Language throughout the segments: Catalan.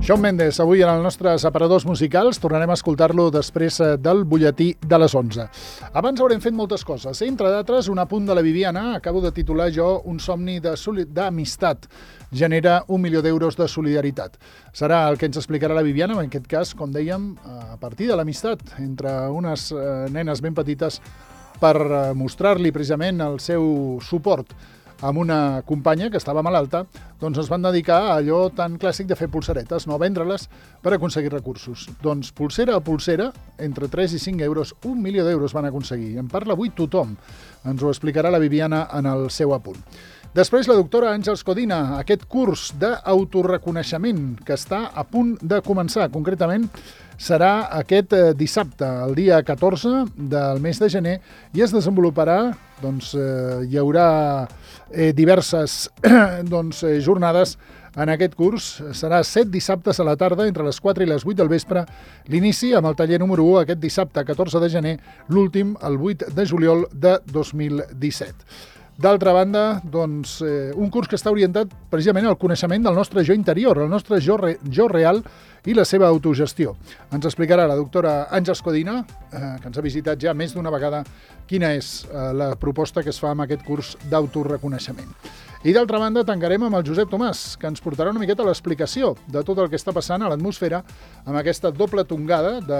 Shawn Mendes, avui en els nostres aparadors musicals, tornarem a escoltar-lo després del butlletí de les 11. Abans haurem fet moltes coses, entre d'altres un apunt de la Viviana, acabo de titular jo Un somni d'amistat, genera 1 milió d'euros de solidaritat. Serà el que ens explicarà la Viviana, en aquest cas, com dèiem, a partir de l'amistat entre unes nenes ben petites per mostrar-li precisament el seu suport amb una companya que estava malalta, doncs es van dedicar a allò tan clàssic de fer pulseretes, no vendre-les per aconseguir recursos. Doncs pulsera a pulsera, entre 3 i 5 euros, 1 milió d'euros van aconseguir. En parla avui tothom. Ens ho explicarà la Viviana en el seu apunt. Després, la doctora Àngels Codina, aquest curs d'autoreconeixement que està a punt de començar. Concretament, serà aquest dissabte, el dia 14 del mes de gener, i es desenvoluparà, hi haurà diverses jornades en aquest curs. Serà 7 dissabtes a la tarda, entre les 4 i les 8 del vespre, l'inici amb el taller número 1 aquest dissabte 14 de gener, l'últim el 8 de juliol de 2017. D'altra banda, un curs que està orientat precisament al coneixement del nostre jo interior, el nostre jo real i la seva autogestió. Ens explicarà la doctora Àngels Codina, que ens ha visitat ja més d'una vegada, quina és la proposta que es fa amb aquest curs d'autoreconeixement. I d'altra banda, tancarem amb el Josep Tomàs, que ens portarà una miqueta l'explicació de tot el que està passant a l'atmosfera amb aquesta doble tongada de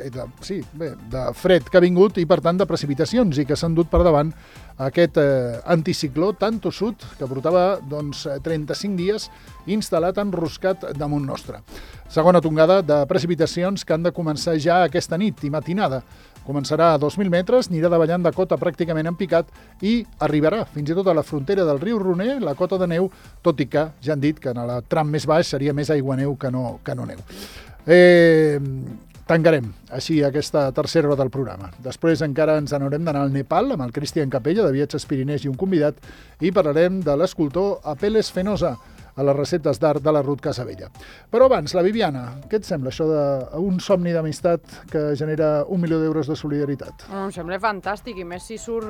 fred que ha vingut i, per tant, de precipitacions, i que s'han dut per davant aquest anticicló tan tossut que portava 35 dies instal·lat enroscat damunt nostre. Segona tongada de precipitacions que han de començar ja aquesta nit i matinada. Començarà a 2.000 metres, anirà davallant de cota pràcticament en picat i arribarà fins i tot a la frontera del riu Roner, la cota de neu, tot i que ja han dit que en el tram més baix seria més aiguaneu que no neu. Tancarem així aquesta tercera hora del programa. Després encara ens n'haurem d'anar al Nepal amb el Cristian Capella, de Viatges Pirinès i un convidat, i parlarem de l'escultor Apeles Fenosa, a les receptes d'art de la Ruth Casabella. Però abans, la Viviana, què et sembla això d'un somni d'amistat que genera 1 milió d'euros de solidaritat? Em sembla fantàstic, i més si surt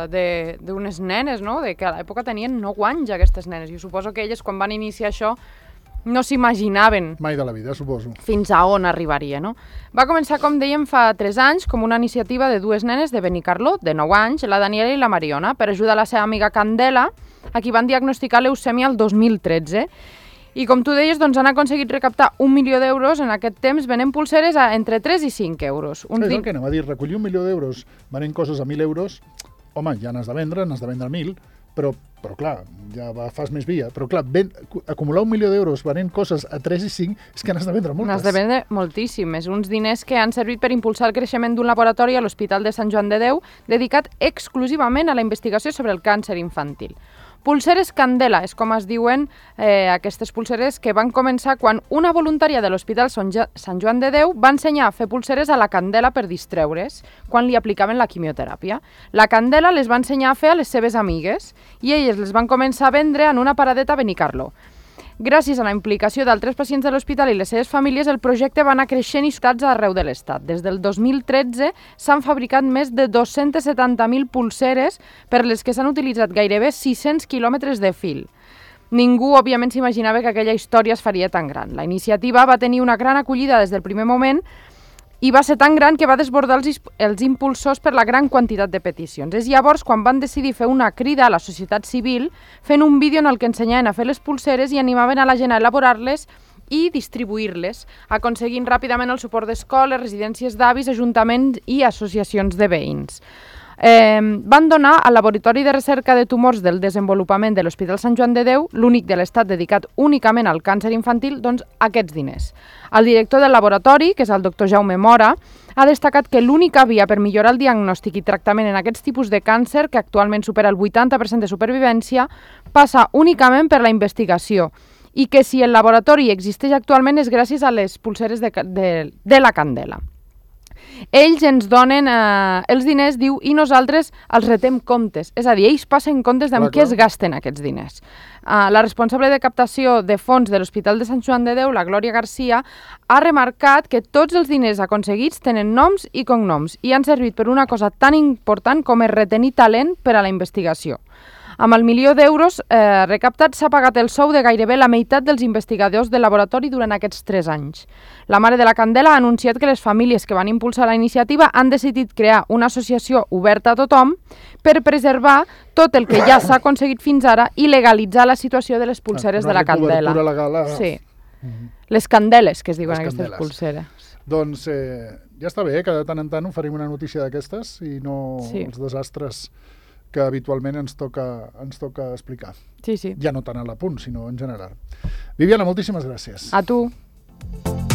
d'unes nenes, no? Que a l'època tenien 9 anys aquestes nenes, i suposo que elles quan van iniciar això no s'imaginaven mai de la vida, suposo. Fins a on arribaria, no? Va començar, com dèiem, fa 3 anys, com una iniciativa de 2 nenes de Benicarló, de 9 anys, la Daniela i la Mariona, per ajudar la seva amiga Candela, a qui van diagnosticar leucèmia el 2013. I com tu deies, han aconseguit recaptar 1 milió d'euros en aquest temps venent pulseres a entre 3 i 5 euros. És el que anava a dir, recollir 1 milió d'euros venent coses a 1.000 euros, home, ja n'has de vendre 1.000, però clar, ja fas més via. Però clar, acumular 1 milió d'euros venent coses a 3 i 5 és que n'has de vendre moltes. N'has de vendre moltíssimes. Uns diners que han servit per impulsar el creixement d'un laboratori a l'Hospital de Sant Joan de Déu dedicat exclusivament a la investigació sobre el càncer infantil. Pulseres Candela, és com es diuen aquestes pulseres, que van començar quan una voluntària de l'Hospital Sant Joan de Déu va ensenyar a fer pulseres a la Candela per distreure's quan li aplicaven la quimioteràpia. La Candela les va ensenyar a fer a les seves amigues i elles les van començar a vendre en una paradeta a Benicarló. Gràcies a la implicació d'altres pacients de l'hospital i les seves famílies, el projecte va anar creixent i ciutats arreu de l'Estat. Des del 2013 s'han fabricat més de 270.000 pulseres per les que s'han utilitzat gairebé 600 quilòmetres de fil. Ningú, òbviament, s'imaginava que aquella història es faria tan gran. La iniciativa va tenir una gran acollida des del primer moment i va ser tan gran que va desbordar els impulsors per la gran quantitat de peticions. És llavors quan van decidir fer una crida a la societat civil fent un vídeo en el que ensenyaven a fer les pulseres i animaven a la gent a elaborar-les i distribuir-les, aconseguint ràpidament el suport d'escoles, residències d'avis, ajuntaments i associacions de veïns. Van donar al Laboratori de Recerca de Tumors del Desenvolupament de l'Hospital Sant Joan de Déu, l'únic de l'Estat dedicat únicament al càncer infantil, aquests diners. El director del laboratori, que és el doctor Jaume Mora, ha destacat que l'única via per millorar el diagnòstic i tractament en aquests tipus de càncer, que actualment supera el 80% de supervivència, passa únicament per la investigació i que si el laboratori existeix actualment és gràcies a les pulseres de la Candela. Ells ens donen els diners, diu, i nosaltres els retem comptes. És a dir, ells passen comptes de què es gasten aquests diners. La responsable de captació de fons de l'Hospital de Sant Joan de Déu, la Glòria Garcia, ha remarcat que tots els diners aconseguits tenen noms i cognoms i han servit per una cosa tan important com és retenir talent per a la investigació. Amb el 1 milió d'euros recaptats s'ha pagat el sou de gairebé la meitat dels investigadors del laboratori durant aquests 3 anys. La mare de la Candela ha anunciat que les famílies que van impulsar la iniciativa han decidit crear una associació oberta a tothom per preservar tot el que ja s'ha aconseguit fins ara i legalitzar la situació de les pulseres de la Candela. Una legal Sí. Les candeles, que es diuen aquestes candeles. pulseres. Doncs ja està bé que de tant en tant oferim una notícia d'aquestes i no els desastres que habitualment ens toca explicar. Sí, sí. Ja no tant a la punt, sinó en general. Viviana, moltíssimes gràcies. A tu.